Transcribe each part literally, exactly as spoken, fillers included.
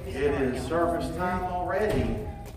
It is service time already,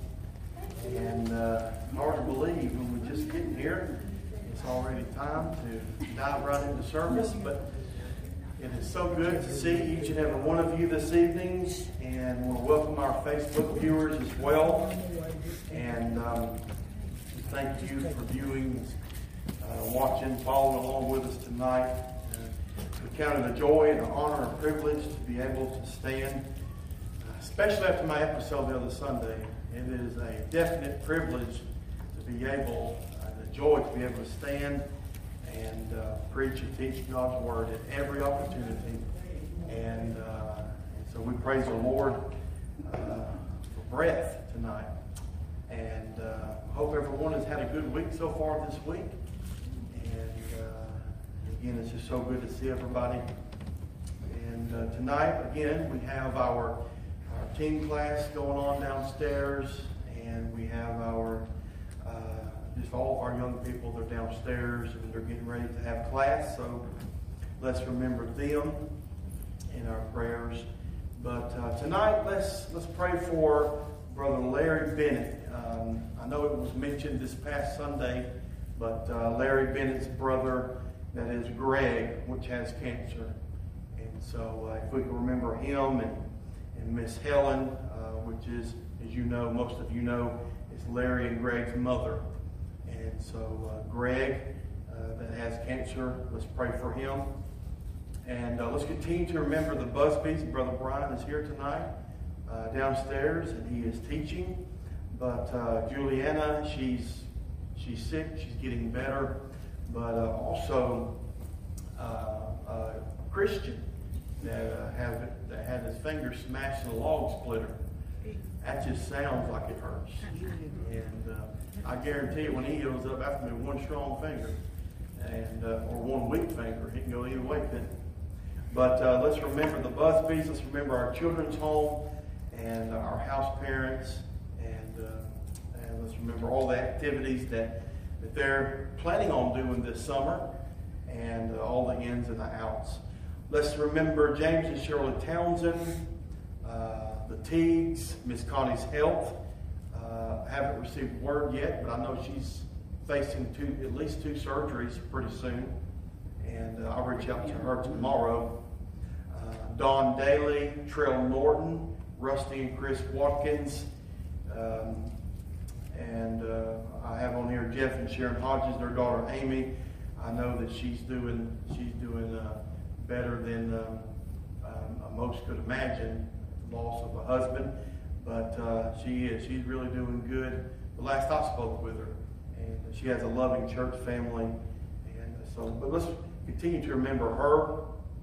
and uh, hard to believe when we just get here. It's already time to dive right into service, but it is so good to see each and every one of you this evening, and we'll welcome our Facebook viewers as well. And um, thank you for viewing, uh, watching, following along with us tonight. Uh, we count it a joy and an honor and a privilege to be able to stand, especially after my episode the other Sunday. It is a definite privilege to be able, and a joy to be able to stand and uh, preach and teach God's Word at every opportunity. And, uh, and so we praise the Lord uh, for breath tonight. And uh, hope everyone has had a good week so far this week. And uh, again, it's just so good to see everybody. And uh, tonight, again, we have our Our team class going on downstairs, and we have our, uh, just all of our young people, they're downstairs and they're getting ready to have class, so let's remember them in our prayers. But uh, tonight, let's let's pray for Brother Larry Bennett. Um, I know it was mentioned this past Sunday, but uh, Larry Bennett's brother, that is Greg, which has cancer. And so uh, if we can remember him and And Miss Helen, uh, which is, as you know, most of you know, is Larry and Greg's mother. And so uh, Greg, uh, that has cancer, let's pray for him. And uh, let's continue to remember the Busbys. Brother Brian is here tonight uh, downstairs, and he is teaching. But uh, Juliana, she's she's sick. She's getting better. But uh, also uh, uh, Christian, that uh, have that had his finger smashed in a log splitter. That just sounds like it hurts. And uh, I guarantee you, when he heals up, after me one strong finger and uh, or one weak finger, he can go either way, couldn't he? But uh, let's remember the Busbys. Let's remember our children's home and our house parents, and uh, and let's remember all the activities that that they're planning on doing this summer, and uh, all the ins and the outs. Let's remember James and Shirley Townsend, uh, the Teagues, Miss Connie's health. Uh, I haven't received word yet, but I know she's facing two, at least two surgeries pretty soon. And uh, I'll reach out to her tomorrow. Uh, Dawn Daly, Trell Norton, Rusty and Chris Watkins. Um, and uh, I have on here Jeff and Sharon Hodges, their daughter Amy. I know that she's doing, she's doing uh, better than um, um, most could imagine, the loss of a husband. But uh, she is. She's really doing good. The last I spoke with her. And she has a loving church family. And so, but let's continue to remember her.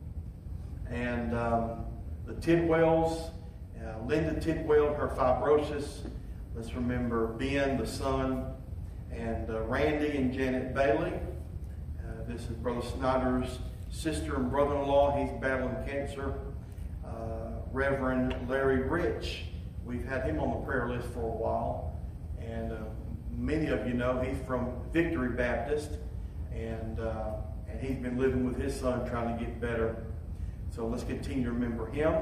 And um, the Tidwells, uh, Linda Tidwell, her fibrosis. Let's remember Ben, the son, and uh, Randy and Janet Bailey. Uh, this is Brother Snyder's sister and brother-in-law. He's battling cancer. Uh, Reverend Larry Rich, we've had him on the prayer list for a while, and uh, many of you know he's from Victory Baptist, and uh, and he's been living with his son trying to get better. So let's continue to remember him.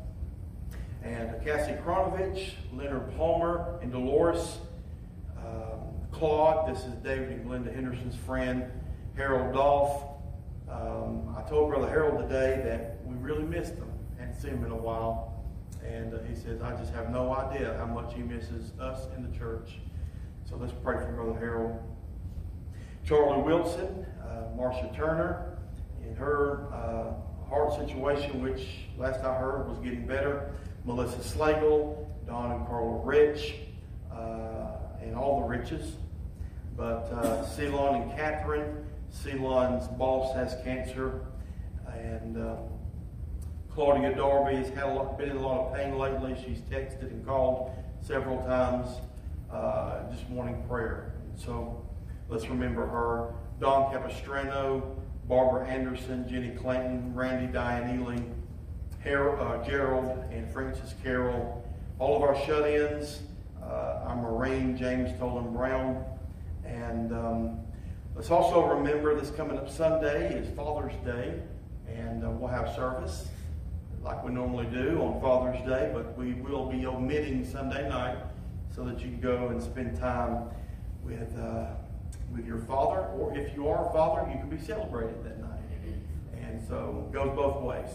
And uh, Cassie Kronovich, Leonard Palmer, and Dolores um, Claude. This is David and Glenda Henderson's friend. Harold Dolph. Um, I told Brother Harold today that we really missed him. Hadn't seen him in a while. And uh, he says, I just have no idea how much he misses us in the church. So let's pray for Brother Harold. Charlie Wilson, uh, Marcia Turner, in her uh, heart situation, which last I heard was getting better. Melissa Slagle, Don and Carla Rich, uh, and all the Riches. But uh, Ceylon and Catherine. Ceylon's boss has cancer, and uh, Claudia Darby has had a lot, been in a lot of pain lately. She's texted and called several times, uh, just wanting prayer. And so let's remember her. Don Capistrano, Barbara Anderson, Jenny Clanton, Randy Diane Ealing, Harold, uh, Gerald and Francis Carroll, all of our shut-ins, uh, our Marine, James Tolan Brown, and um, let's also remember this coming up Sunday is Father's Day, and uh, we'll have service. like we normally do on Father's Day, but we will be omitting Sunday night so that you can go and spend time with uh, with your father, or if you are a father, you can be celebrated that night. And so it goes both ways.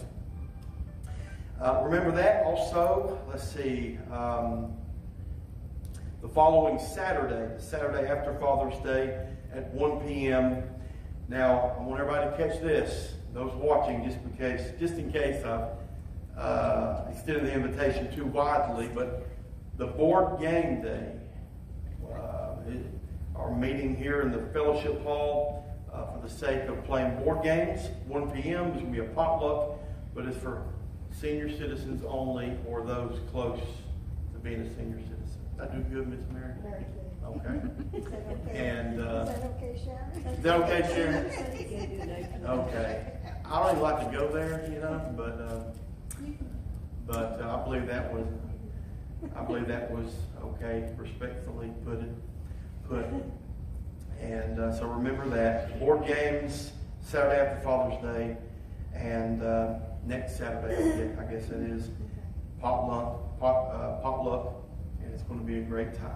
Uh, remember that. Also, let's see, um, the following Saturday, the Saturday after Father's Day at one p.m. Now, I want everybody to catch this, those watching, just in case, just in case I've uh, extended the invitation too widely, but the board game day, uh, it, our meeting here in the fellowship hall uh, for the sake of playing board games, one p.m. There's going to be a potluck, but it's for senior citizens only, or those close to being a senior citizen. I do good, Miss Mary? Very good. Okay. Is that okay? And, uh, is that okay, Sharon? Is that okay, Sharon? Okay. I don't even like to go there, you know, but uh, but uh, I believe that was I believe that was okay, respectfully put it put. And uh, so remember that board games Saturday after Father's Day, and uh, next Saturday, I guess it is potluck, pot, uh, potluck, and it's going to be a great time.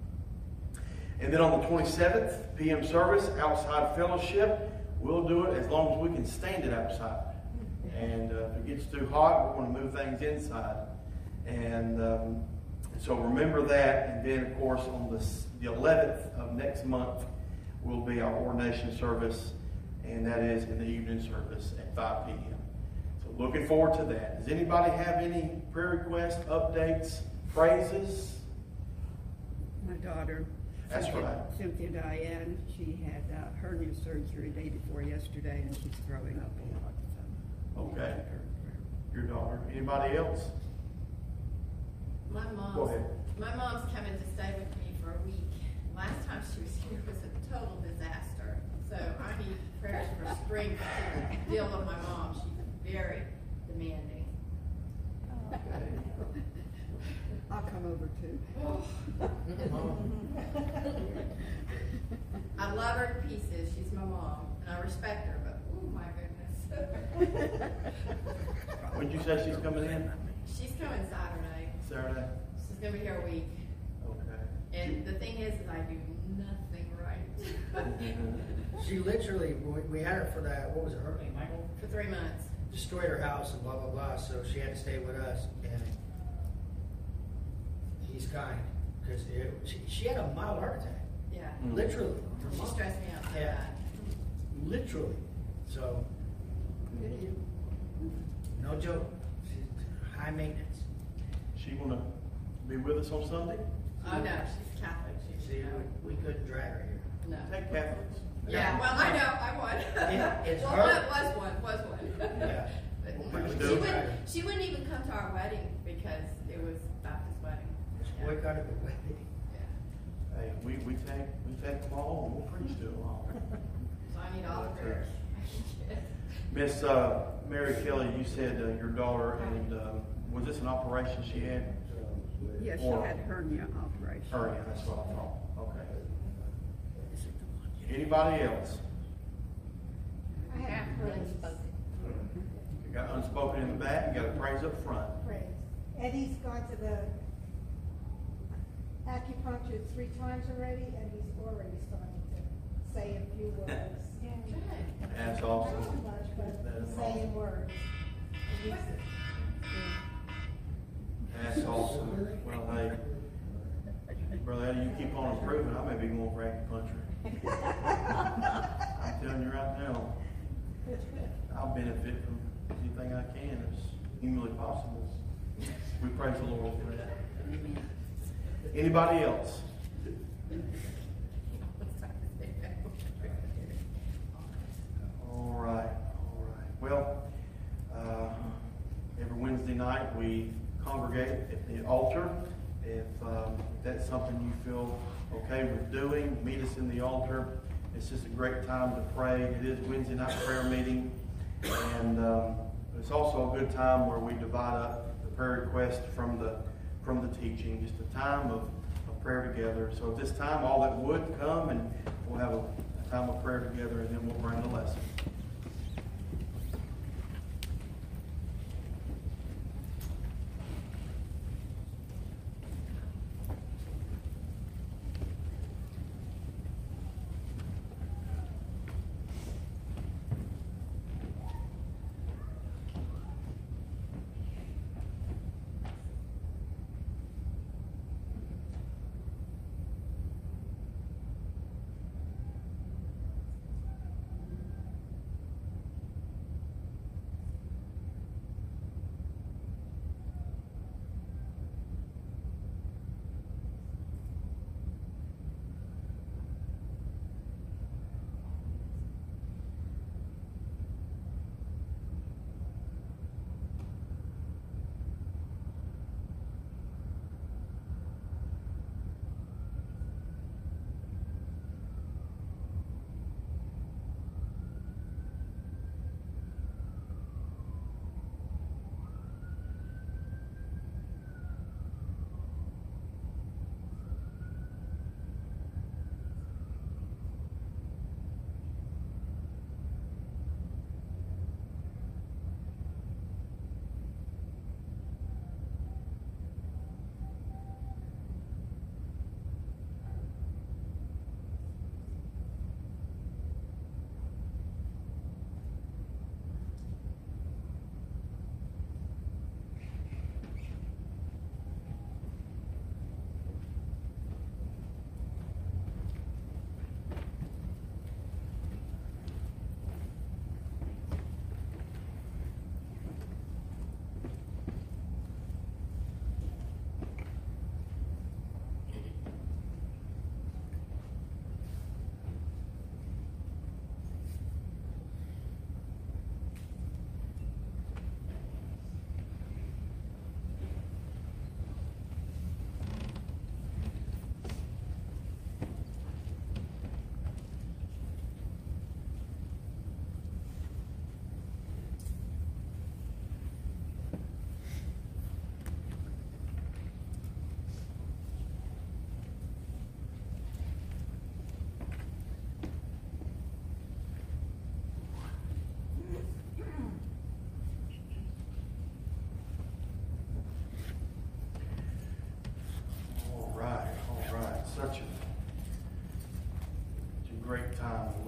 And then on the twenty-seventh, p m service, outside fellowship. We'll do it as long as we can stand it outside. And uh, if it gets too hot, we're going to move things inside. And um, so remember that. And then, of course, on the, the eleventh of next month will be our ordination service. And that is in the evening service at five p m So looking forward to that. Does anybody have any prayer requests, updates, praises? My daughter, That's Cynthia, right. Cynthia Diane, she had uh, hernia surgery day before yesterday, and she's throwing up a lot. So Okay. Your daughter. Anybody else? My Go mom's, ahead. my mom's coming to stay with me for a week. Last time she was here was a total disaster. So I need prayers for strength to deal with my mom. She's very demanding. Okay. I'll come over too. I love her to pieces. She's my mom, and I respect her, but oh my goodness. When did you say she's coming in? She's coming Saturday. Saturday? She's going to be here a week. Okay. And the thing is, is I do nothing right. She literally, we we had her for that, what was it, Hurricane Michael? For three months. Destroyed her house and blah, blah, blah, so she had to stay with us, and he's kind, because she, she had a mild heart attack, Yeah. Mm. literally. Her She mom- stressed me out so Yeah. bad. Literally, so, no joke, she's high maintenance. She gonna be with us on Sunday? Oh no, she's Catholic. She, See, no. we, we couldn't drag her here. no. Take Catholics. Yeah, well, I know, I won. Yeah, it's well, her. one was one, was one. Yeah. But We'll she do it. wouldn't, she wouldn't even come to our wedding because it was Baptist wedding. Yeah. Boycotted the wedding. Yeah. Hey, we, we take we take them all and we'll preach to them all. So I need all the prayers. Miss uh, Mary Kelly, you said uh, your daughter, and um, was this an operation she had? Yes, she Or- had hernia operation. Hernia, that's what I thought. Okay. Anybody else? I have praise. You got unspoken in the back, you got a praise up front. Praise. Eddie's gone to the acupuncture three times already, and he's already starting to say a few words. Good. That's Not awesome. too much, but That is saying awesome. words. And he's- That's awesome. Well, hey, brother, Eddie, you keep on improving, I may be going for acupuncture. I'm telling you right now, I'll benefit from anything I can as humanly possible. We praise the Lord for that. Anybody else? All right, all right. Well, uh, every Wednesday night we congregate at the altar. If, um, if that's something you feel okay with doing, meet us in the altar. It's just a great time to pray. It is Wednesday night prayer meeting, and um, it's also a good time where we divide up the prayer request from the from the teaching. Just a time of, of prayer together. So at this time, all that would come, and we'll have a, a time of prayer together, and then we'll bring the lesson.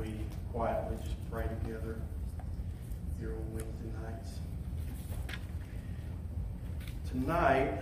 we quietly just pray together here on Wednesday nights. Tonight,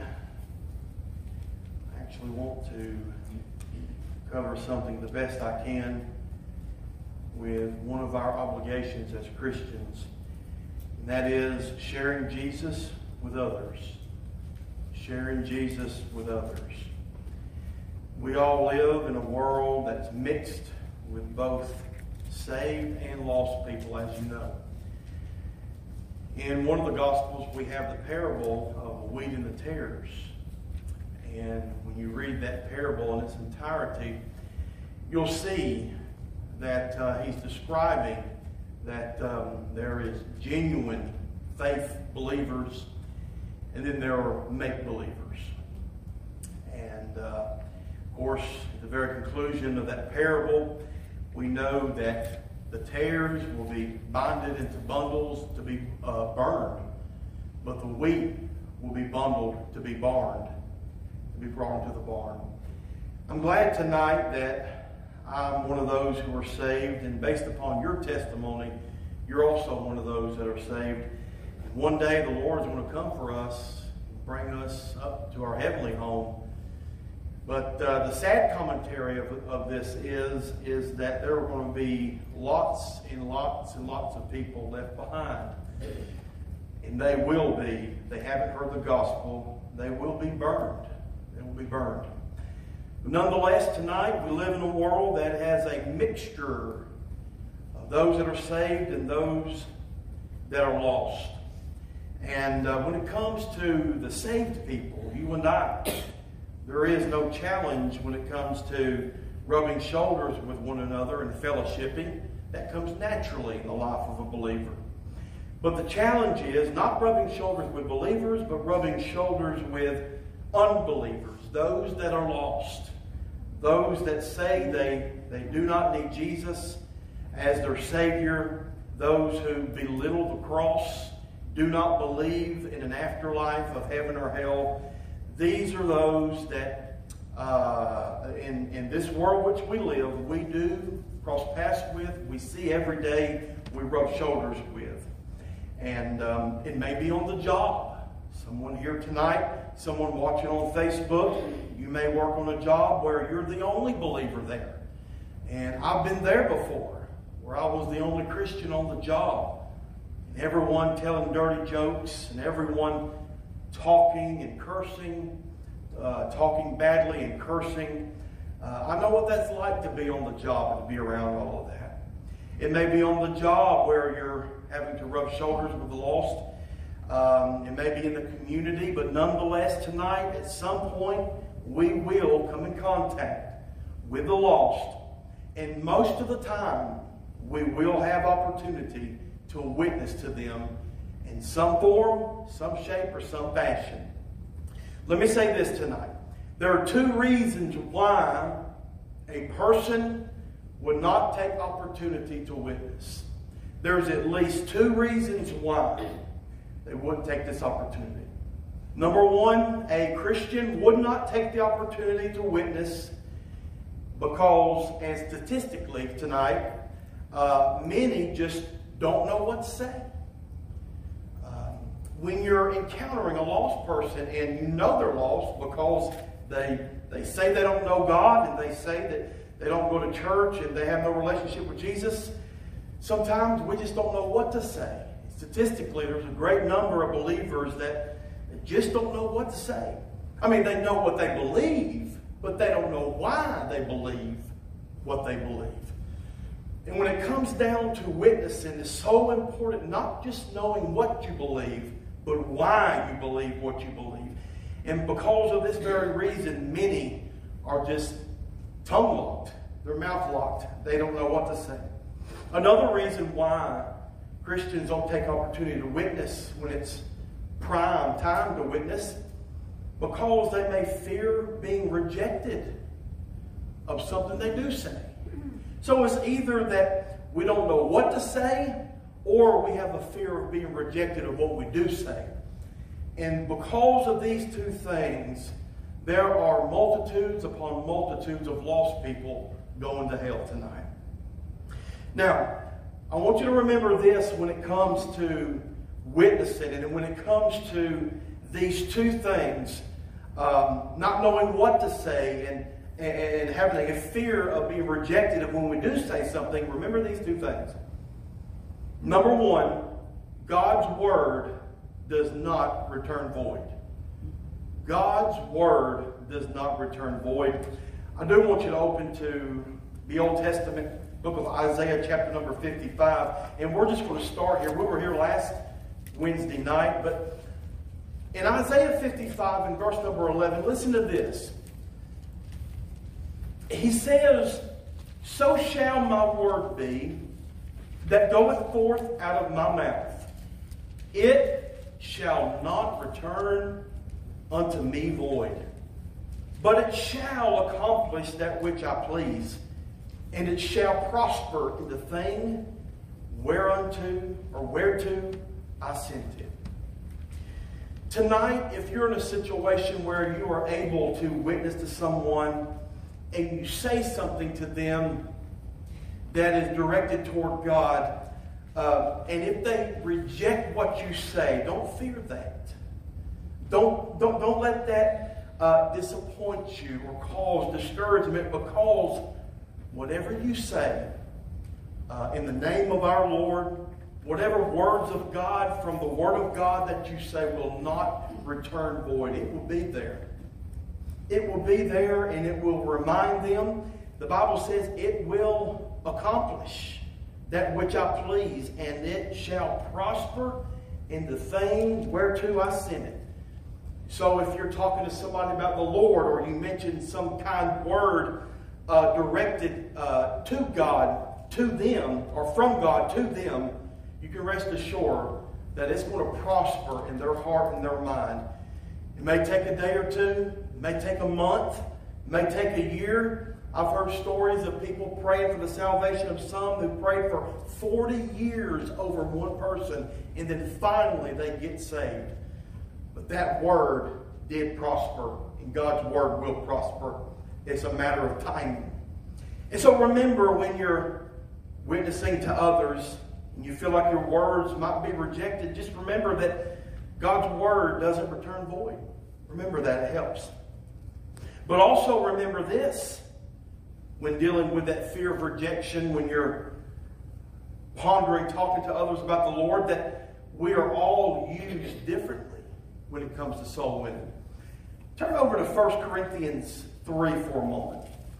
I actually want to cover something the best I can with one of our obligations as Christians, and that is sharing Jesus with others. Sharing Jesus with others. We all live in a world that's mixed with both saved and lost people, as you know. In one of the Gospels, we have the parable of the wheat and the tares. And when you read that parable in its entirety, you'll see that uh, he's describing that um, there is genuine faith believers, and then there are make-believers. And, uh, of course, at the very conclusion of that parable, we know that the tares will be binded into bundles to be uh, burned, but the wheat will be bundled to be barned, to be brought into the barn. I'm glad tonight that I'm one of those who are saved, and based upon your testimony, you're also one of those that are saved. And one day the Lord is going to come for us and bring us up to our heavenly home. But uh, the sad commentary of, of this is, is that there are going to be lots and lots and lots of people left behind. And they will be, they haven't heard the gospel, they will be burned. They will be burned. But nonetheless, tonight we live in a world that has a mixture of those that are saved and those that are lost. And uh, when it comes to the saved people, you and I, there is no challenge when it comes to rubbing shoulders with one another and fellowshipping. That comes naturally in the life of a believer. But the challenge is not rubbing shoulders with believers, but rubbing shoulders with unbelievers, those that are lost, those that say they, they do not need Jesus as their Savior, those who belittle the cross, do not believe in an afterlife of heaven or hell. These are those that, uh, in, in this world which we live, we do cross paths with, we see every day, we rub shoulders with. And um, it may be on the job. Someone here tonight, someone watching on Facebook, you may work on a job where you're the only believer there. And I've been there before, where I was the only Christian on the job. And everyone telling dirty jokes, and everyone talking and cursing, uh, talking badly and cursing. Uh, I know what that's like to be on the job and to be around all of that. It may be on the job where you're having to rub shoulders with the lost. Um, it may be in the community, but nonetheless tonight, at some point, we will come in contact with the lost. And most of the time, we will have opportunity to witness to them in some form, some shape, or some fashion. Let me say this tonight. There are two reasons why a person would not take opportunity to witness. There's at least two reasons why they wouldn't take this opportunity. Number one, a Christian would not take the opportunity to witness because, and statistically tonight, uh, many just don't know what to say. When you're encountering a lost person and you know they're lost because they they say they don't know God and they say that they don't go to church and they have no relationship with Jesus, sometimes we just don't know what to say. Statistically, there's a great number of believers that just don't know what to say. I mean, they know what they believe, but they don't know why they believe what they believe. And when it comes down to witnessing, it's so important not just knowing what you believe, but why you believe what you believe. And because of this very reason, many are just tongue-locked. They're mouth-locked. They don't know what to say. Another reason why Christians don't take opportunity to witness when it's prime time to witness, because they may fear being rejected of something they do say. So it's either that we don't know what to say, or we have a fear of being rejected of what we do say. And because of these two things, there are multitudes upon multitudes of lost people going to hell tonight. Now, I want you to remember this when it comes to witnessing and when it comes to these two things, um, not knowing what to say and, and having a fear of being rejected. And when we do say something, remember these two things. Number one, God's word does not return void. God's word does not return void. I do want you to open to the Old Testament book of Isaiah, chapter number fifty-five. And we're just going to start here. We were here last Wednesday night, but in Isaiah fifty-five and verse number eleven, listen to this. He says, "So shall my word be that goeth forth out of my mouth. It shall not return unto me void, but it shall accomplish that which I please, and it shall prosper in the thing whereunto or whereto I sent it." Tonight, if you're in a situation where you are able to witness to someone and you say something to them that is directed toward God, uh, and if they reject what you say, don't fear that. Don't, don't, don't let that uh, disappoint you or cause discouragement, because whatever you say uh, in the name of our Lord, whatever words of God from the Word of God that you say will not return void. It will be there. It will be there, and it will remind them. The Bible says it will accomplish that which I please, and it shall prosper in the thing whereto I sent it. So if you're talking to somebody about the Lord, or you mention some kind word uh, directed uh, to God, to them, or from God to them, you can rest assured that it's going to prosper in their heart and their mind. It may take a day or two. It may take a month. It may take a year. I've heard stories of people praying for the salvation of some who prayed for forty years over one person, and then finally they get saved. But that word did prosper, and God's word will prosper. It's a matter of timing. And so remember, when you're witnessing to others and you feel like your words might be rejected, just remember that God's word doesn't return void. Remember that. It helps. But also remember this, when dealing with that fear of rejection, when you're pondering, talking to others about the Lord, that we are all used differently when it comes to soul winning. Turn over to First Corinthians three for a moment.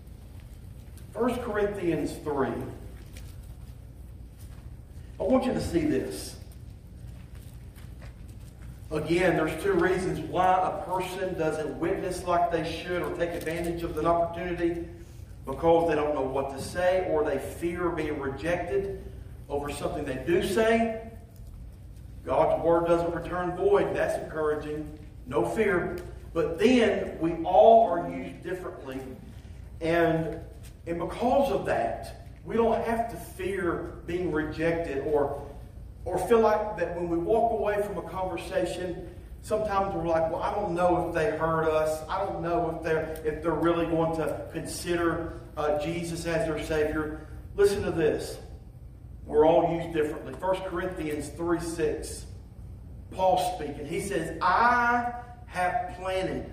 First Corinthians three. I want you to see this. Again, there's two reasons why a person doesn't witness like they should or take advantage of an opportunity: because they don't know what to say, or they fear being rejected over something they do say. God's word doesn't return void. That's encouraging. No fear. But then we all are used differently. And, and because of that, we don't have to fear being rejected or, or feel like that when we walk away from a conversation, sometimes we're like, well, I don't know if they heard us. I don't know if they're, if they're really going to consider uh, Jesus as their Savior. Listen to this. We're all used differently. First Corinthians three six. Paul speaking. He says, "I have planted,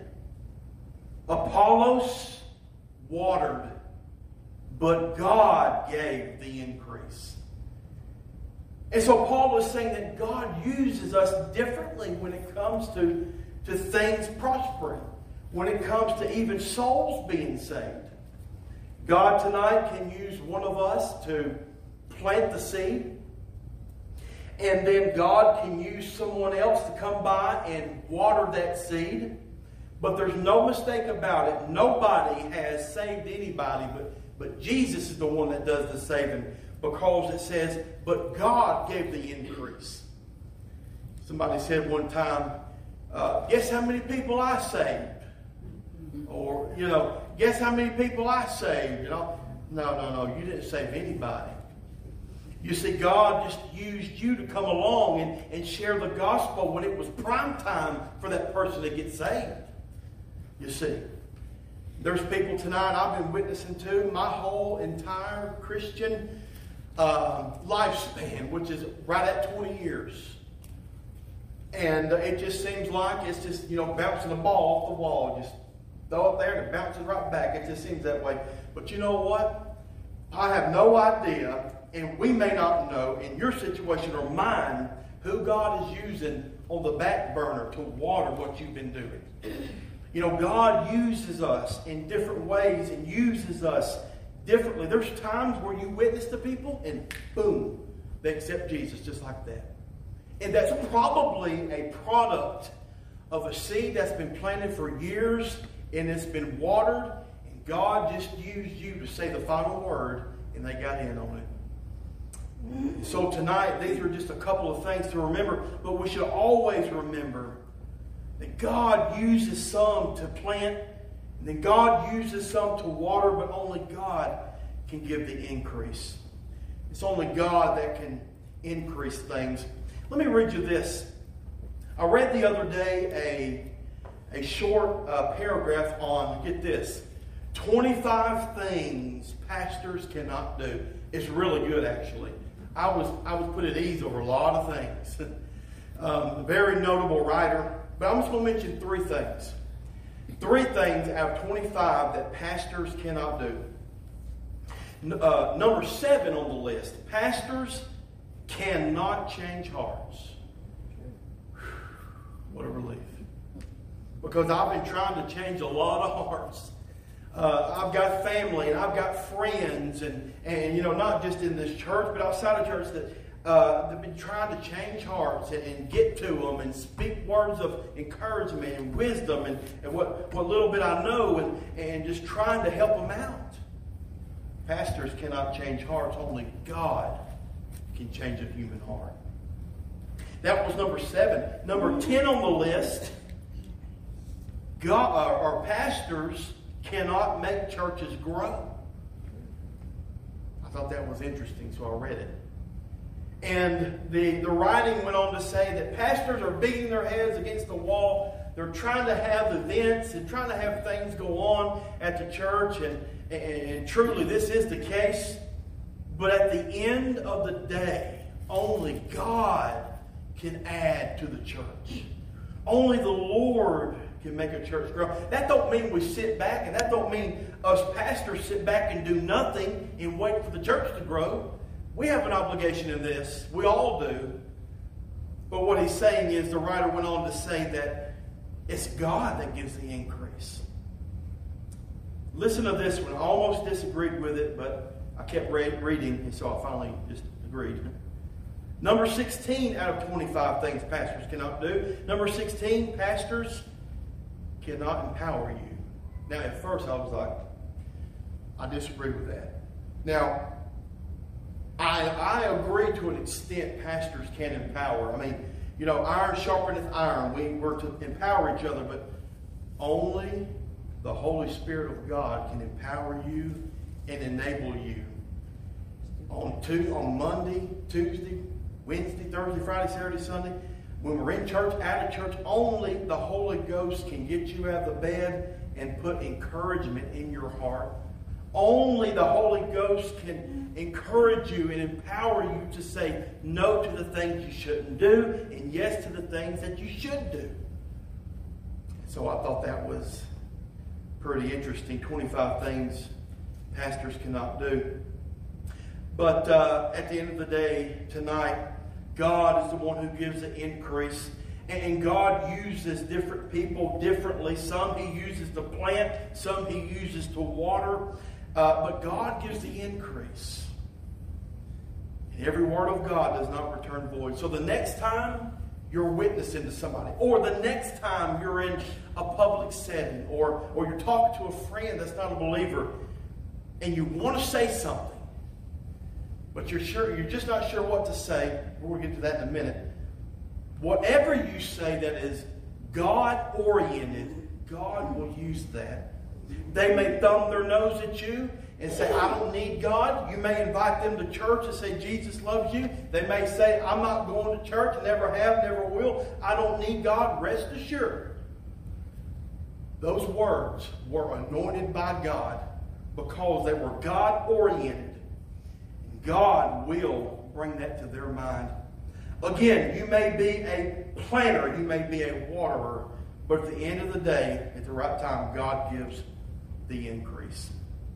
Apollos watered, but God gave the increase." And so Paul is saying that God uses us differently when it comes to, to things prospering, when it comes to even souls being saved. God tonight can use one of us to plant the seed, and then God can use someone else to come by and water that seed. But there's no mistake about it. Nobody has saved anybody, but, but Jesus is the one that does the saving, because it says, but God gave the increase. Somebody said one time, uh, guess how many people I saved? Or, you know, guess how many people I saved? You know, no, no, no, you didn't save anybody. You see, God just used you to come along and, and share the gospel when it was prime time for that person to get saved. You see, there's people tonight I've been witnessing to my whole entire Christian um, lifespan, which is right at twenty years. And uh, it just seems like it's just, you know, bouncing a ball off the wall. Just throw it there and it bounces right back. It just seems that way. But you know what? I have no idea, and we may not know in your situation or mine, who God is using on the back burner to water what you've been doing. You know, God uses us in different ways and uses us differently. There's times where you witness to people and boom, they accept Jesus just like that. And that's probably a product of a seed that's been planted for years and it's been watered, and God just used you to say the final word and they got in on it. So tonight, these are just a couple of things to remember, but we should always remember that God uses some to plant, and then God uses some to water, but only God can give the increase. It's only God that can increase things. Let me read you this. I read the other day a, a short uh, paragraph on, get this, twenty-five things pastors cannot do. It's really good, actually. I was I was put at ease over a lot of things. um, a very notable writer. But I'm just going to mention three things. Three things out of twenty-five that pastors cannot do. Uh, number seven on the list. Pastors cannot change hearts. What a relief. Because I've been trying to change a lot of hearts. Uh, I've got family and I've got friends and, and, you know, not just in this church, but outside of church that uh, have been trying to change hearts and, and get to them and speak words of encouragement and wisdom and, and what, what little bit I know and, and just trying to help them out. Pastors cannot change hearts. Only God can change a human heart. That was number seven. Number ten on the list, God, our, our pastors cannot make churches grow. I thought that was interesting, so I read it. And the, the writing went on to say that pastors are beating their heads against the wall. They're trying to have events and trying to have things go on at the church. And, and, and truly, this is the case. But at the end of the day, only God can add to the church. Only the Lord can make a church grow. That don't mean we sit back, and that don't mean us pastors sit back and do nothing and wait for the church to grow. We have an obligation in this. We all do. But what he's saying is, the writer went on to say that it's God that gives the increase. Listen to this one. I almost disagreed with it, but I kept re- reading, and so I finally just agreed. Number sixteen out of twenty-five things pastors cannot do. Number sixteen, pastors cannot empower you. Now, at first I was like, I disagree with that. Now, I, I agree to an extent pastors can empower. I mean, you know, iron sharpeneth iron. We were to empower each other, but only the Holy Spirit of God can empower you and enable you. On, two, on Monday, Tuesday, Wednesday, Thursday, Friday, Saturday, Sunday, when we're in church, out of church, only the Holy Ghost can get you out of the bed and put encouragement in your heart. Only the Holy Ghost can encourage you and empower you to say no to the things you shouldn't do and yes to the things that you should do. So I thought that was pretty interesting. twenty-five things pastors cannot do. But uh, at the end of the day, tonight, God is the one who gives the increase. And God uses different people differently. Some He uses to plant. Some He uses to water. Uh, but God gives the increase. And every word of God does not return void. So the next time you're witnessing to somebody, or the next time you're in a public setting, or, or you're talking to a friend that's not a believer, and you want to say something, but you're sure you're just not sure what to say. We'll get to that in a minute. Whatever you say that is God-oriented, God will use that. They may thumb their nose at you and say, I don't need God. You may invite them to church and say, Jesus loves you. They may say, I'm not going to church, never have, never will. I don't need God. Rest assured. Those words were anointed by God because they were God-oriented. God will bring that to their mind. Again, you may be a planter, you may be a waterer, but at the end of the day, at the right time, God gives the increase.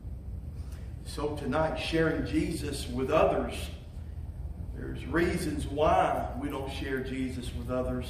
So tonight, sharing Jesus with others, there's reasons why we don't share Jesus with others.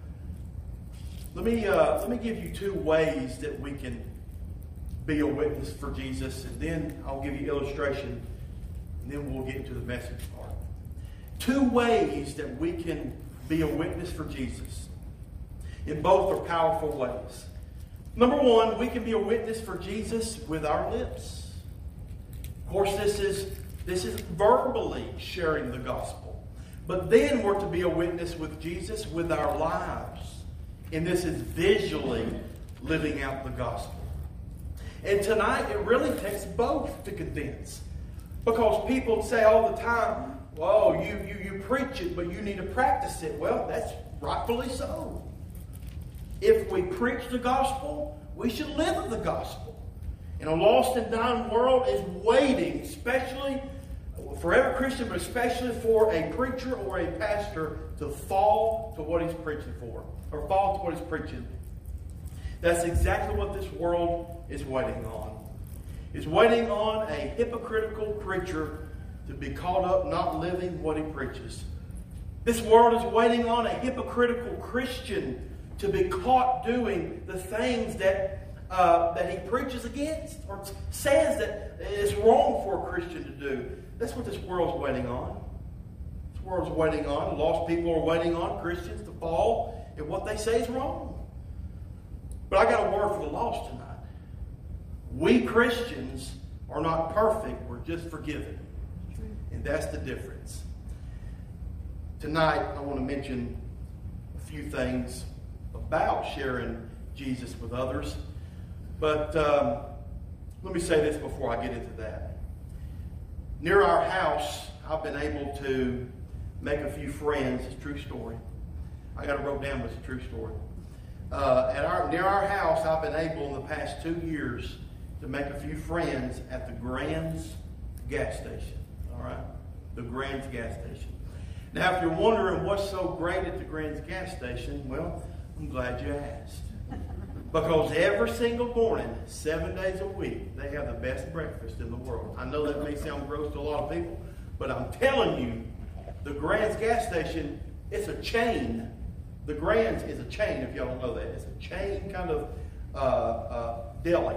Let me, uh, let me give you two ways that we can be a witness for Jesus, and then I'll give you illustration, and then we'll get to the message part. Two ways that we can be a witness for Jesus. And both are powerful ways. Number one, we can be a witness for Jesus with our lips. Of course, this is, this is verbally sharing the gospel. But then we're to be a witness with Jesus with our lives. And this is visually living out the gospel. And tonight, it really takes both to convince. Because people say all the time, well, you, you, you preach it, but you need to practice it. Well, that's rightfully so. If we preach the gospel, we should live the gospel. And a lost and dying world is waiting, especially for every Christian, but especially for a preacher or a pastor to fall to what he's preaching for, or fall to what he's preaching. That's exactly what this world is waiting on. It's waiting on a hypocritical preacher to be caught up not living what he preaches. This world is waiting on a hypocritical Christian to be caught doing the things that uh, that he preaches against or says that it's wrong for a Christian to do. That's what this world's waiting on. This world's waiting on. Lost people are waiting on Christians to fall at what they say is wrong. But I got a word for the lost tonight. We Christians are not perfect. We're just forgiven. And that's the difference. Tonight, I want to mention a few things about sharing Jesus with others. But um, let me say this before I get into that. Near our house, I've been able to make a few friends. It's a true story. I got it wrote down, but it's a true story. Uh, at our near our house, I've been able in the past two years to make a few friends at the Grand's gas station. All right? The Grand's gas station. Now, if you're wondering what's so great at the Grand's gas station, well, I'm glad you asked. Because every single morning, seven days a week, they have the best breakfast in the world. I know that may sound gross to a lot of people, but I'm telling you, the Grand's gas station, it's a chain. The Grand's is a chain, if y'all don't know that. It's a chain kind of uh, uh, deli.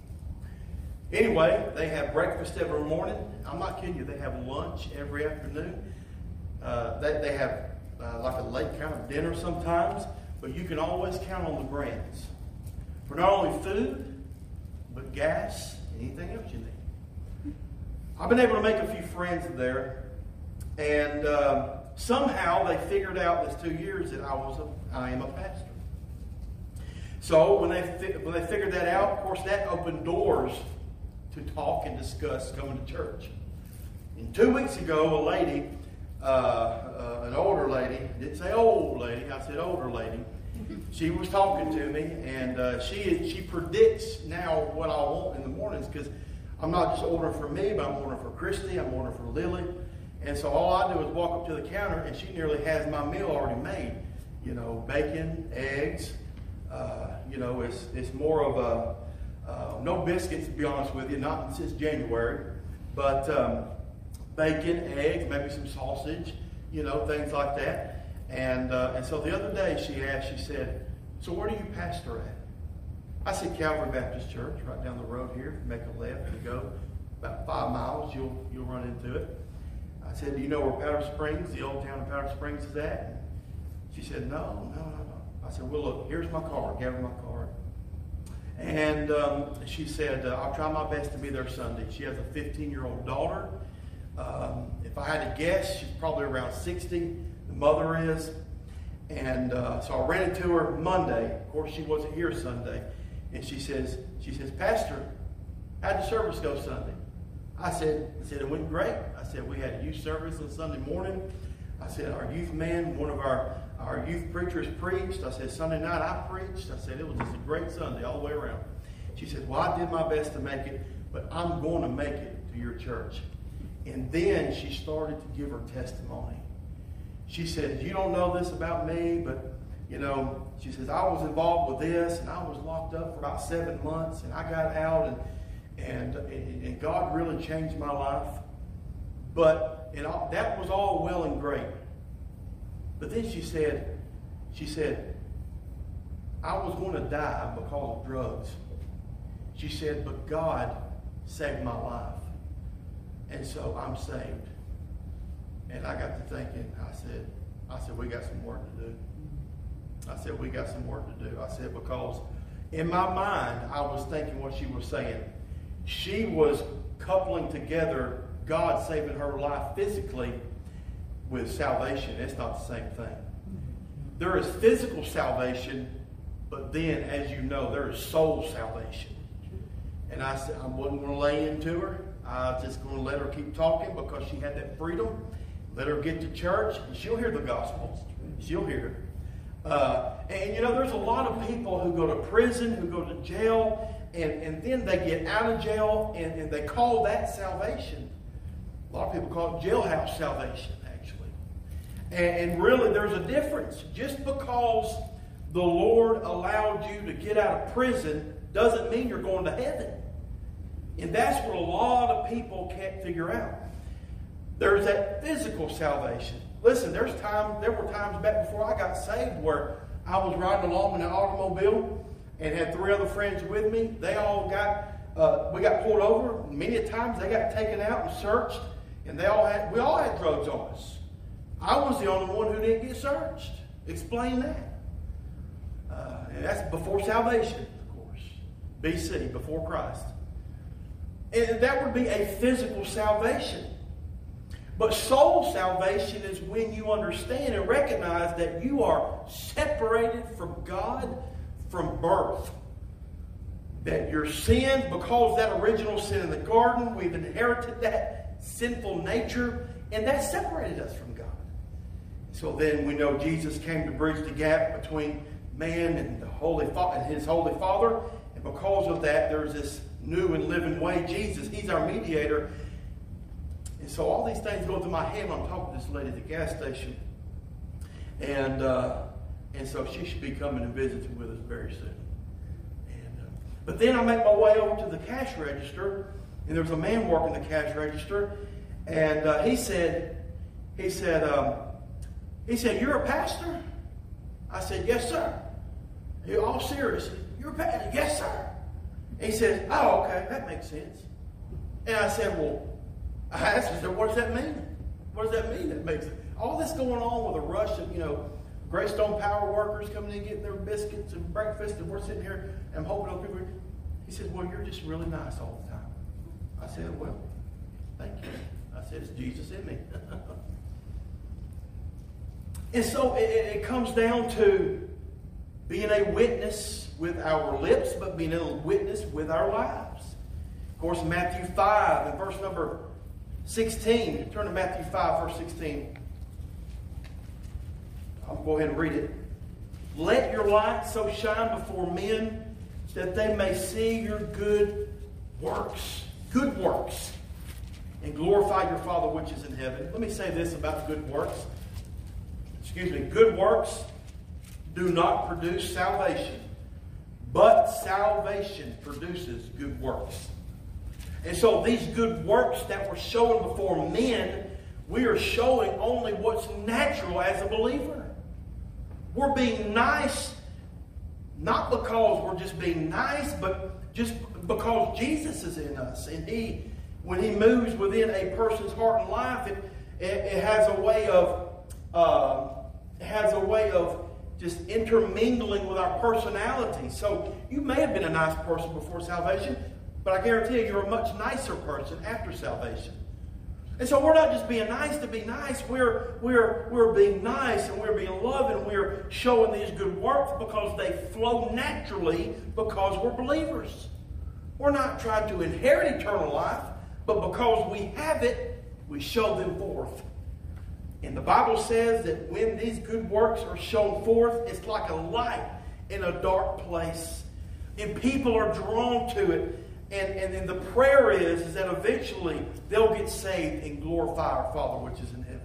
Anyway, they have breakfast every morning. I'm not kidding you. They have lunch every afternoon. Uh, they, they have uh, like a late kind of dinner sometimes. But you can always count on the Grand's for not only food, but gas, anything else you need. I've been able to make a few friends there. And uh, somehow they figured out this two years that I was a, I am a pastor. So when they, when they figured that out, of course, that opened doors to talk and discuss coming to church. And two weeks ago, a lady, uh, uh, an older lady, I didn't say old lady, I said older lady, she was talking to me, and uh, she she predicts now what I want in the mornings, because I'm not just ordering for me, but I'm ordering for Christy, I'm ordering for Lily. And so all I do is walk up to the counter, and she nearly has my meal already made. You know, bacon, eggs, uh, you know, it's, it's more of a, Uh, no biscuits, to be honest with you, not since January, but um, bacon, eggs, maybe some sausage, you know, things like that. And uh, and so the other day she asked, she said, so where do you pastor at? I said, Calvary Baptist Church, right down the road here. Make a left and go about five miles, you'll you'll run into it. I said, do you know where Powder Springs, the old town of Powder Springs, is at? She said, no, no, no, no. I said, well, look, here's my card. Gave her my card. And um, she said, uh, I'll try my best to be there Sunday. She has a fifteen-year-old daughter. Um, if I had to guess, she's probably around sixty. The mother is. And uh, so I ran into her Monday. Of course, she wasn't here Sunday. And she says, she says, Pastor, how'd the service go Sunday? I said, I said, it went great. I said, we had a youth service on Sunday morning. I said, our youth man, one of our, our youth preachers preached. I said, Sunday night I preached. I said, it was just a great Sunday all the way around. She said, well, I did my best to make it, but I'm going to make it to your church. And then she started to give her testimony. She said, you don't know this about me, but, you know, she says, I was involved with this, and I was locked up for about seven months, and I got out, and and, and, and God really changed my life. But and all, that was all well and great. But then she said, she said, I was going to die because of drugs. She said, but God saved my life. And so I'm saved. And I got to thinking, I said, I said, we got some work to do. I said, we got some work to do. I said, because in my mind, I was thinking what she was saying. She was coupling together God saving her life physically with salvation. It's not the same thing. There is physical salvation, but then, as you know, there is soul salvation. And I said, I wasn't going to lay into her. I was just going to let her keep talking because she had that freedom. Let her get to church, and she'll hear the gospel. She'll hear it. Uh, and, you know, there's a lot of people who go to prison, who go to jail, and, and then they get out of jail, and, and they call that salvation. A lot of people call it jailhouse salvation, actually. And, and really, there's a difference. Just because the Lord allowed you to get out of prison doesn't mean you're going to heaven. And that's what a lot of people can't figure out. There's that physical salvation. Listen, there's time, there were times back before I got saved where I was riding along in an automobile and had three other friends with me. They all got, uh, we got pulled over. Many times they got taken out and searched, and they all had, we all had drugs on us. I was the only one who didn't get searched. Explain that. Uh, and that's before salvation, of course. B C, before Christ. And that would be a physical salvation. But soul salvation is when you understand and recognize that you are separated from God from birth. That your sins, because that original sin in the garden, we've inherited that sinful nature, and that separated us from God. So then we know Jesus came to bridge the gap between man and the Holy Fa- and his Holy Father. And because of that, there's this new and living way. Jesus, he's our mediator. And so all these things go through my head when I'm talking to this lady at the gas station. And uh, and so she should be coming and visiting with us very soon. And, uh, but then I make my way over to the cash register, and there's a man working the cash register, and uh, he said, he said, um, he said, "You're a pastor?" I said, "Yes, sir." He all serious. "You're a pastor?" "Yes, sir." And he said, "Oh, okay, that makes sense." And I said, "Well," I asked him, "What does that mean? What does that mean? That makes it all this going on with a rush of, you know, Greystone Power workers coming in getting their biscuits and breakfast, and we're sitting here and I'm hoping other people." He said, "Well, you're just really nice all the time." I said, "Well, thank you." I said, "It's Jesus in me." And so it, it comes down to being a witness with our lips, but being a witness with our lives. Of course, Matthew five and verse number sixteen. Turn to Matthew five, verse sixteen. I'll go ahead and read it. "Let your light so shine before men that they may see your good works." Good works. "And glorify your Father which is in heaven." Let me say this about good works. Excuse me. Good works do not produce salvation, but salvation produces good works. And so these good works that we're showing before men, we are showing only what's natural as a believer. We're being nice, not because we're just being nice, but just because Jesus is in us. And he, when he moves within a person's heart and life, it, it, it has a way of, uh, it has a way of just intermingling with our personality. So you may have been a nice person before salvation, but I guarantee you, you're a much nicer person after salvation. And so we're not just being nice to be nice. We're, we're, we're being nice, and we're being loving, and we're showing these good works because they flow naturally because we're believers. We're not trying to inherit eternal life, but because we have it, we show them forth. And the Bible says that when these good works are shown forth, it's like a light in a dark place. And people are drawn to it. And, and then the prayer is, is that eventually they'll get saved and glorify our Father which is in heaven.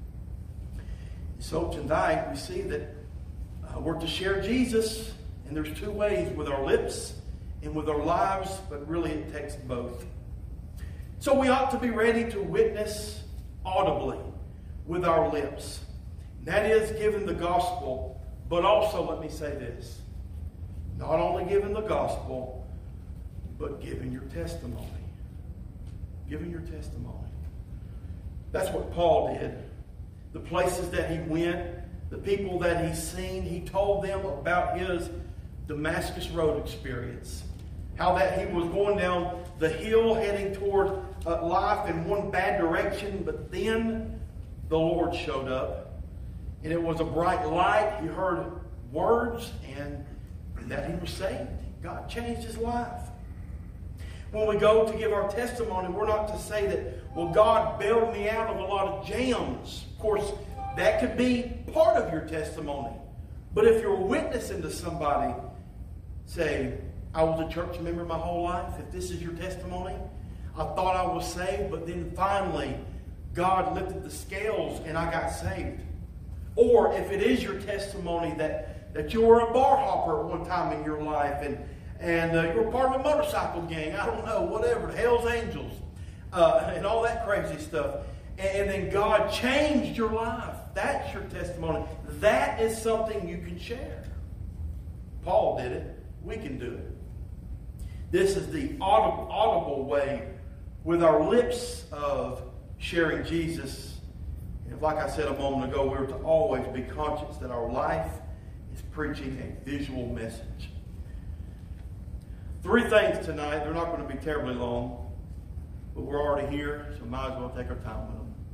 So tonight we see that uh, we're to share Jesus, and there's two ways, with our lips and with our lives, but really it takes both. So we ought to be ready to witness audibly with our lips. And that is giving the gospel, but also, let me say this, not only giving the gospel, but giving your testimony. Giving your testimony. That's what Paul did. The places that he went, the people that he's seen, he told them about his Damascus Road experience. How that he was going down the hill heading toward uh, life in one bad direction, but then the Lord showed up. And it was a bright light. He heard words, and that he was saved. God changed his life. When we go to give our testimony, we're not to say that, well, God bailed me out of a lot of jams. Of course, that could be part of your testimony. But if you're witnessing to somebody, say, I was a church member my whole life, if this is your testimony, I thought I was saved, but then finally, God lifted the scales and I got saved. Or if it is your testimony that, that you were a bar hopper at one time in your life, and And uh, you're part of a motorcycle gang, I don't know, whatever, the Hell's Angels, uh, and all that crazy stuff. And, and then God changed your life. That's your testimony. That is something you can share. Paul did it. We can do it. This is the audible, audible way with our lips of sharing Jesus. And like I said a moment ago, we're to always be conscious that our life is preaching a visual message. Three things tonight. They're not going to be terribly long, but we're already here, so might as well take our time with them.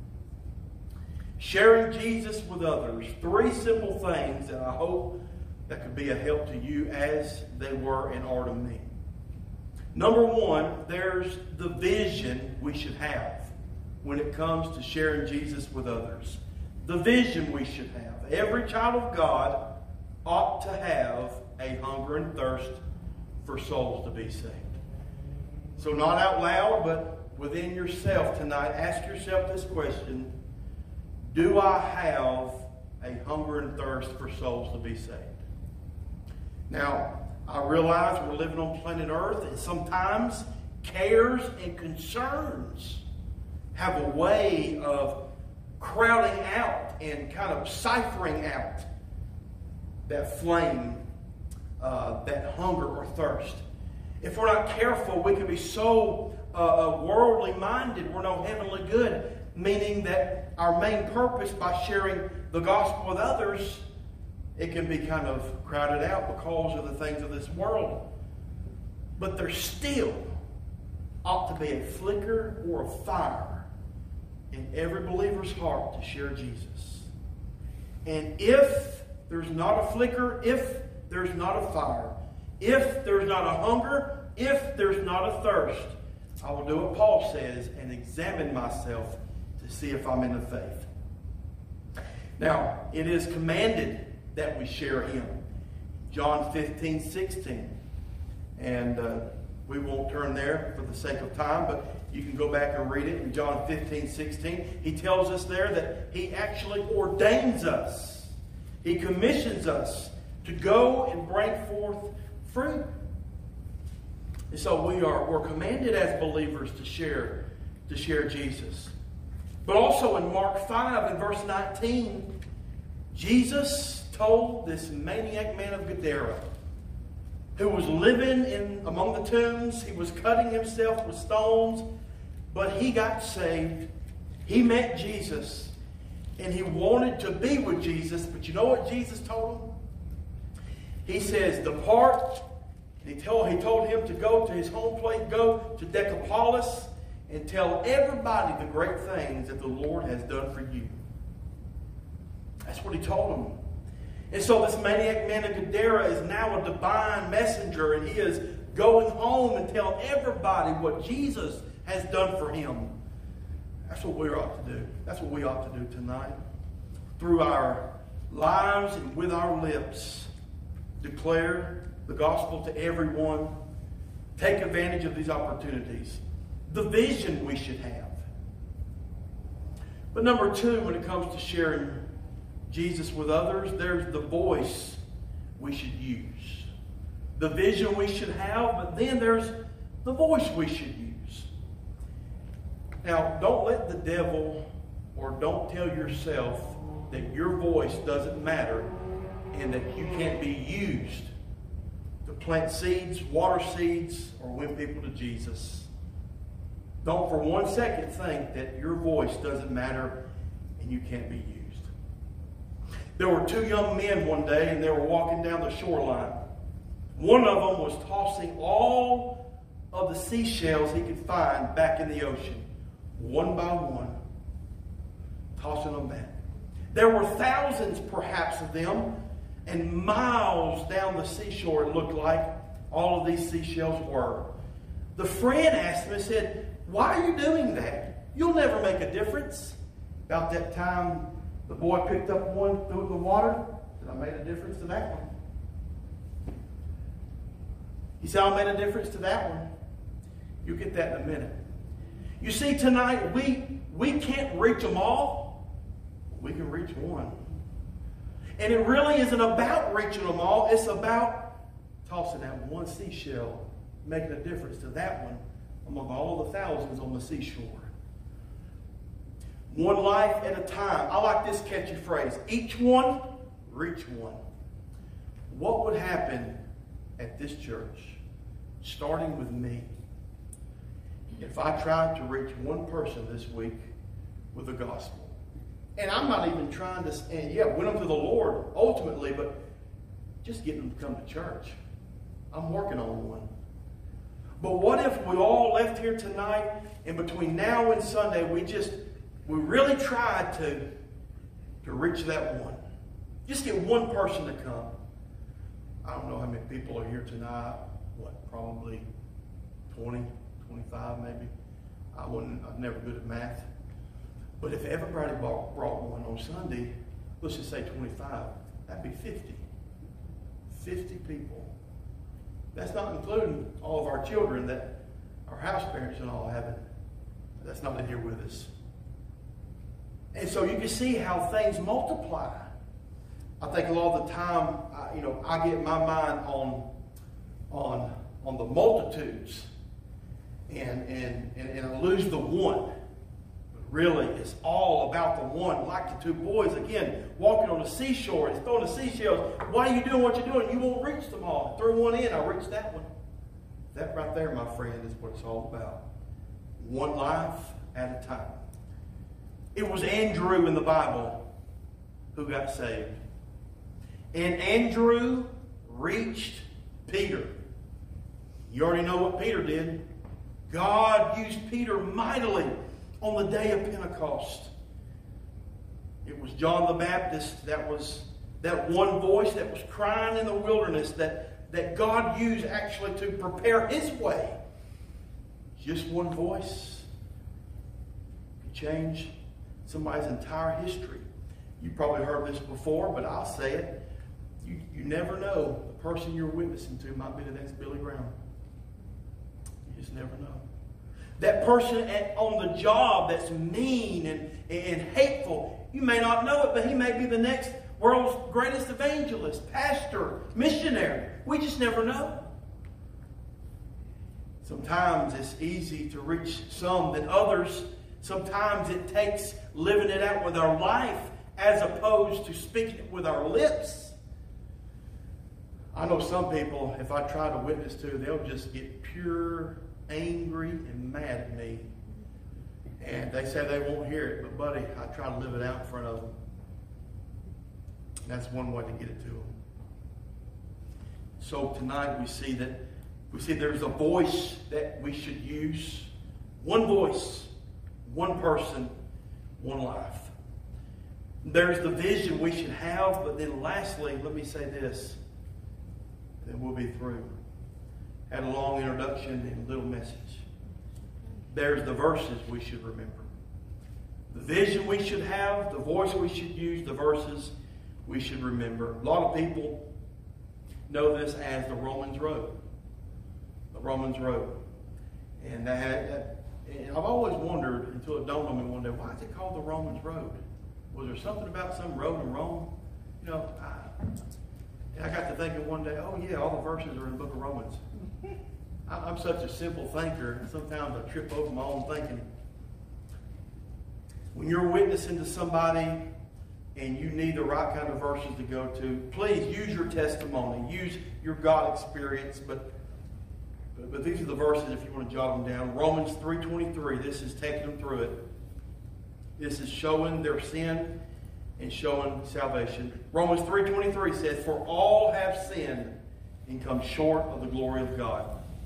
Sharing Jesus with others. Three simple things that I hope that could be a help to you as they were and are to me. Number one, there's the vision we should have when it comes to sharing Jesus with others. The vision we should have. Every child of God ought to have a hunger and thirst for souls to be saved. So not out loud, but within yourself tonight, ask yourself this question: do I have a hunger and thirst for souls to be saved? Now, I realize we're living on planet Earth, and sometimes cares and concerns have a way of crowding out and kind of ciphering out that flame, Uh, that hunger or thirst. If we're not careful, we can be so uh, worldly minded, we're no heavenly good, meaning that our main purpose by sharing the gospel with others, it can be kind of crowded out because of the things of this world. But there still ought to be a flicker or a fire in every believer's heart to share Jesus. And if there's not a flicker, if there's not a fire, if there's not a hunger, if there's not a thirst, I will do what Paul says and examine myself to see if I'm in the faith. Now, it is commanded that we share him. John fifteen, sixteen. And uh, we won't turn there for the sake of time, but you can go back and read it in John fifteen, sixteen. He tells us there that he actually ordains us. He commissions us to go and bring forth fruit. And so we are we're commanded as believers to share, to share Jesus. But also in Mark five and verse nineteen, Jesus told this maniac man of Gadara, who was living in among the tombs, he was cutting himself with stones, but he got saved. He met Jesus, and he wanted to be with Jesus, but you know what Jesus told him? He says, depart. And he told, he told him to go to his home place, go to Decapolis, and tell everybody the great things that the Lord has done for you. That's what he told him. And so this maniac man of Gadara is now a divine messenger, and he is going home and tell everybody what Jesus has done for him. That's what we ought to do. That's what we ought to do tonight. Through our lives and with our lips, declare the gospel to everyone. Take advantage of these opportunities. The vision we should have. But number two, when it comes to sharing Jesus with others, there's the voice we should use. The vision we should have, but then there's the voice we should use. Now, don't let the devil, or don't tell yourself that your voice doesn't matter and that you can't be used to plant seeds, water seeds, or win people to Jesus. Don't for one second think that your voice doesn't matter and you can't be used. There were two young men one day, and they were walking down the shoreline. One of them was tossing all of the seashells he could find back in the ocean, one by one, tossing them back. There were thousands, perhaps, of them, and miles down the seashore it looked like all of these seashells were. The friend asked him and said, "Why are you doing that? You'll never make a difference." About that time, the boy picked up one, threw it in the water, and I made a difference to that one. He said, "I made a difference to that one." You'll get that in a minute. You see, tonight, we, we can't reach them all. We can reach one. And it really isn't about reaching them all. It's about tossing that one seashell, making a difference to that one among all of the thousands on the seashore. One life at a time. I like this catchy phrase. Each one, reach one. What would happen at this church, starting with me, if I tried to reach one person this week with the gospel? And I'm not even trying to, and yeah, win them to the Lord ultimately, but just getting them to come to church. I'm working on one. But what if we all left here tonight, and between now and Sunday, we just, we really tried to, to reach that one. Just get one person to come. I don't know how many people are here tonight. What, probably twenty, twenty-five maybe. I wasn't, I'm never good at math. But if everybody brought, brought one on Sunday, let's just say twenty-five, that'd be fifty. fifty people. That's not including all of our children that our house parents and all haven't. That's not in here with us. And so you can see how things multiply. I think a lot of the time, I, you know, I get my mind on, on, on the multitudes, and, and, and, and I lose the one. But really, it's all about the one. Like the two boys, again, walking on the seashore and throwing the seashells. Why are you doing what you're doing? You won't reach them all. Throw one in, I'll reach that one. That right there, my friend, is what it's all about. One life at a time. It was Andrew in the Bible who got saved. And Andrew reached Peter. You already know what Peter did. God used Peter mightily on the day of Pentecost. It was John the Baptist that was that one voice that was crying in the wilderness that, that God used actually to prepare his way. Just one voice could change somebody's entire history. You probably heard this before, but I'll say it. You, you never know. The person you're witnessing to might be the next Billy Graham. You just never know. That person at, on the job that's mean and, and hateful, you may not know it, but he may be the next world's greatest evangelist, pastor, missionary. We just never know. Sometimes it's easy to reach some than others. Sometimes it takes living it out with our life as opposed to speaking it with our lips. I know some people, if I try to witness to, they'll just get pure angry and mad at me. And they say they won't hear it, but buddy, I try to live it out in front of them. And that's one way to get it to them. So tonight we see that we see there's a voice that we should use. One voice, one person, one life. There's the vision we should have, but then lastly, let me say this. Then we'll be through. Had a long introduction and a little message. There's the verses we should remember. The vision we should have, the voice we should use, the verses we should remember. A lot of people know this as the Romans Road. The the Romans road. And that had, that, and I've always wondered, until it dawned on me one day, why is it called the Romans road? Was there something about some road in Rome? You know, I, and I got to thinking one day, oh yeah, all the verses are in the book of Romans. I, I'm such a simple thinker, and sometimes I trip over my own thinking. When you're witnessing to somebody and you need the right kind of verses to go to, please use your testimony, use your God experience, but but, but these are the verses if you want to jot them down. Romans three twenty-three, this is taking them through it. This is showing their sin and showing salvation. Romans three twenty-three says, for all have sinned and come short of the glory of God.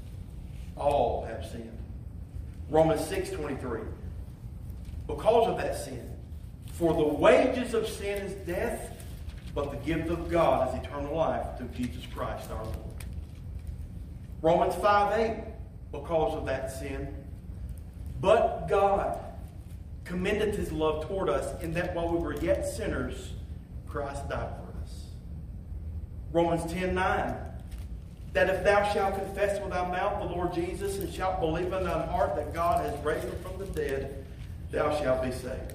All have sinned. Romans six twenty-three, because of that sin, for the wages of sin is death, but the gift of God is eternal life through Jesus Christ our Lord. Romans five eight, because of that sin, but God commended his love toward us in that while we were yet sinners, Christ died for us. Romans ten nine, that if thou shalt confess with thy mouth the Lord Jesus and shalt believe in thine heart that God has raised him from the dead, thou shalt be saved.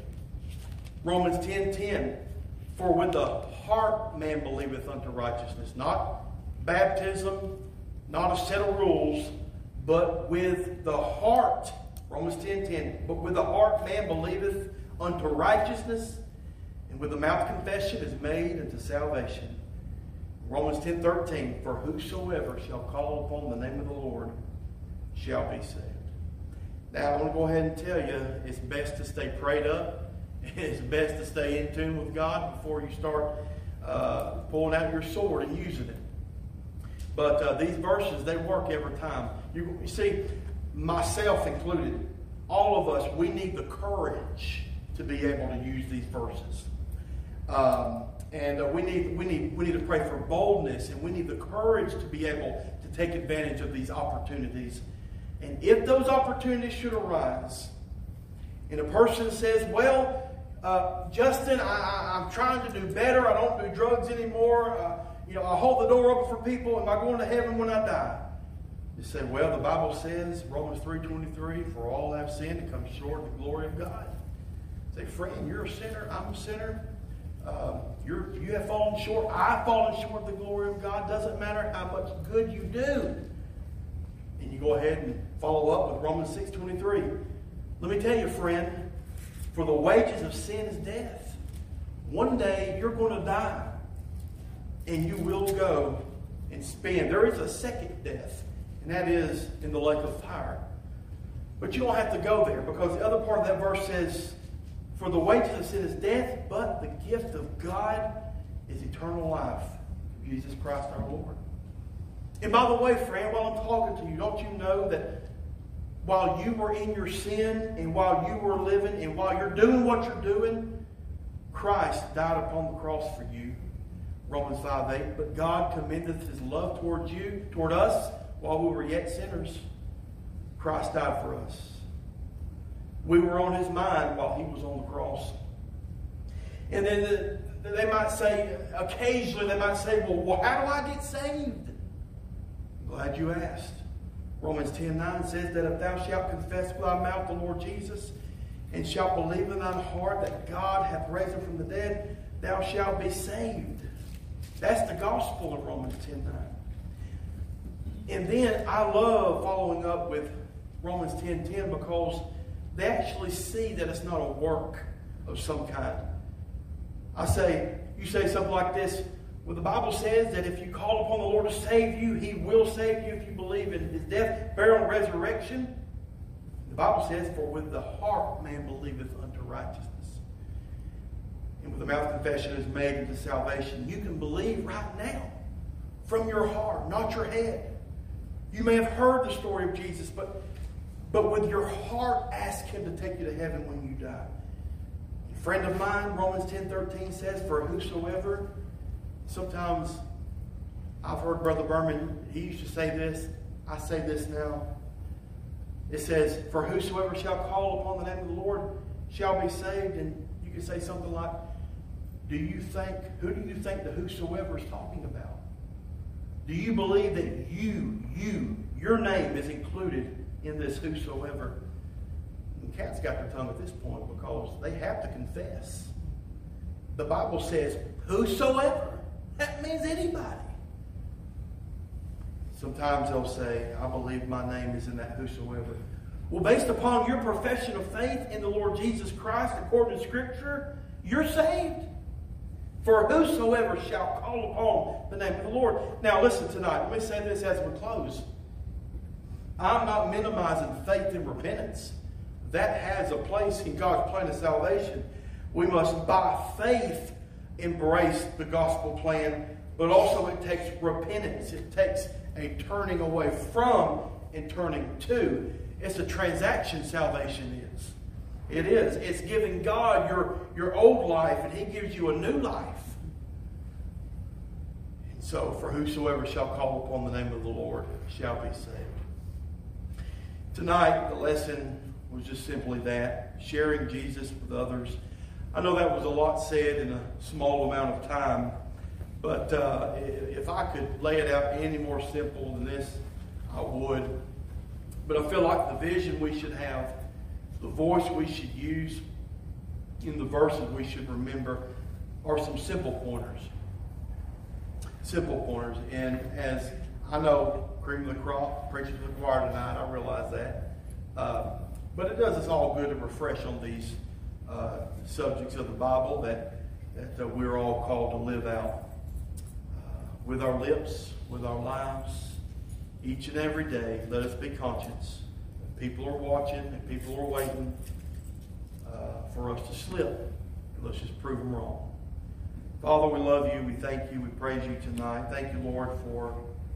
Romans ten ten, for with the heart man believeth unto righteousness, not baptism, not a set of rules, but with the heart. Romans ten ten, but with the heart man believeth unto righteousness, and with the mouth confession is made unto salvation. Romans ten thirteen, for whosoever shall call upon the name of the Lord shall be saved. Now, I want to go ahead and tell you, it's best to stay prayed up. It's best to stay in tune with God before you start uh, pulling out your sword and using it. But uh, these verses, they work every time. You, you see, myself included, all of us, we need the courage to be able to use these verses. Um, and uh, we need we need we need to pray for boldness, and we need the courage to be able to take advantage of these opportunities. And if those opportunities should arise, and a person says, well, uh, Justin, I, I, I'm trying to do better. I don't do drugs anymore. Uh, you know, I hold the door open for people. Am I going to heaven when I die? You say, well, the Bible says, Romans three twenty-three, for all have sinned and come short of the glory of God. Say, friend, you're a sinner. I'm a sinner. Uh, you're, you have fallen short. I've fallen short of the glory of God. Doesn't matter how much good you do. And you go ahead and follow up with Romans six twenty-three. Let me tell you, friend, for the wages of sin is death. One day you're going to die, and you will go and spend. There is a second death, and that is in the lake of fire. But you don't have to go there, because the other part of that verse says, for the wages of sin is death, but the gift of God is eternal life through Jesus Christ our Lord. And by the way, friend, while I'm talking to you, don't you know that while you were in your sin, and while you were living, and while you're doing what you're doing, Christ died upon the cross for you. Romans five eight, but God commendeth his love toward you, toward us, while we were yet sinners. Christ died for us. We were on his mind while he was on the cross. And then the, they might say, occasionally they might say, well, well, how do I get saved? I'm glad you asked. Romans ten nine says that if thou shalt confess with thy mouth the Lord Jesus, and shalt believe in thine heart that God hath raised him from the dead, thou shalt be saved. That's the gospel of Romans ten nine. And then I love following up with Romans ten ten, because they actually see that it's not a work of some kind. I say, you say something like this, well, the Bible says that if you call upon the Lord to save you, he will save you if you believe in his death, burial, and resurrection. The Bible says, for with the heart man believeth unto righteousness, and with the mouth confession is made unto salvation. You can believe right now from your heart, not your head. You may have heard the story of Jesus, but, but with your heart, ask him to take you to heaven when you die. A friend of mine, Romans ten thirteen says, for whosoever, sometimes I've heard Brother Berman, he used to say this, I say this now. It says, for whosoever shall call upon the name of the Lord shall be saved. And you can say something like, do you think, who do you think the whosoever is talking about? Do you believe that you, you, Your name is included in this whosoever. And cats got their tongue at this point because they have to confess. The Bible says, whosoever. That means anybody. Sometimes they'll say, I believe my name is in that whosoever. Well, based upon your profession of faith in the Lord Jesus Christ, according to Scripture, you're saved. For whosoever shall call upon the name of the Lord. Now listen tonight. Let me say this as we close. I'm not minimizing faith and repentance. That has a place in God's plan of salvation. We must, by faith, embrace the gospel plan, but also it takes repentance. It takes a turning away from and turning to. It's a transaction, salvation is. It is. It's giving God your, your old life, and He gives you a new life. And so, for whosoever shall call upon the name of the Lord shall be saved. Tonight, the lesson was just simply that, sharing Jesus with others. I know that was a lot said in a small amount of time, but uh, if I could lay it out any more simple than this, I would. But I feel like the vision we should have, the voice we should use, in the verses we should remember are some simple pointers. Simple pointers. And as I know, cream of the crop, preaching to the choir tonight, I realize that. Uh, but it does us all good to refresh on these uh, subjects of the Bible that, that uh, we're all called to live out uh, with our lips, with our lives, each and every day. Let us be conscious that people are watching and people are waiting uh, for us to slip. Let's just prove them wrong. Father, we love you. We thank you. We praise you tonight. Thank you, Lord, for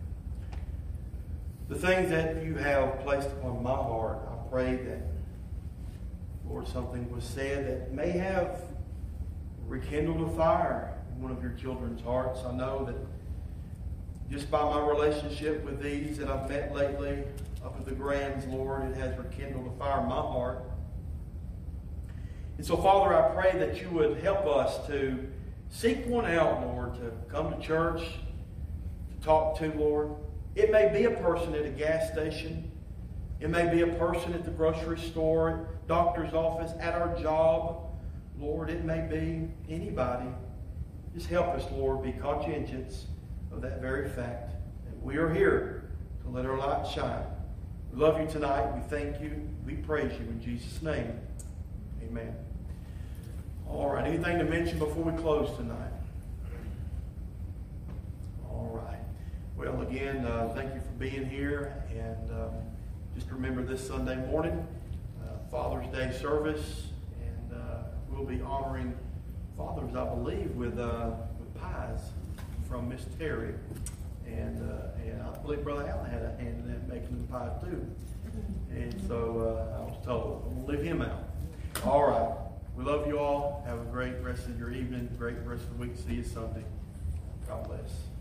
the things that you have placed upon my heart. I pray that, Lord, something was said that may have rekindled a fire in one of your children's hearts. I know that just by my relationship with these that I've met lately up at the Grands, Lord, it has rekindled a fire in my heart. And so, Father, I pray that you would help us to seek one out, Lord, to come to church, to talk to, Lord. It may be a person at a gas station. It may be a person at the grocery store, doctor's office, at our job. Lord, it may be anybody. Just help us, Lord, be conscientious of that very fact that we are here to let our light shine. We love you tonight. We thank you. We praise you in Jesus' name. Amen. All right. Anything to mention before we close tonight? All right. Well, again, uh, thank you for being here. And um, just remember this Sunday morning, uh, Father's Day service. And uh, we'll be honoring fathers, I believe, with, uh, with pies from Miss Terry. And uh, and I believe Brother Allen had a hand in that, making the pies too. And so uh, I was told, I'm going to leave him out. All right. We love you all. Have a great rest of your evening, great rest of the week. See you Sunday. God bless.